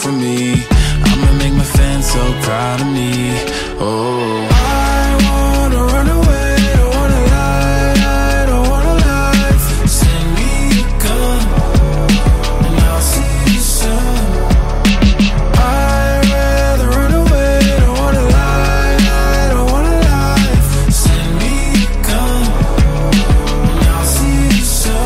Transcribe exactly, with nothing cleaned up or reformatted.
for me. I'ma make my fans so proud of me. Oh,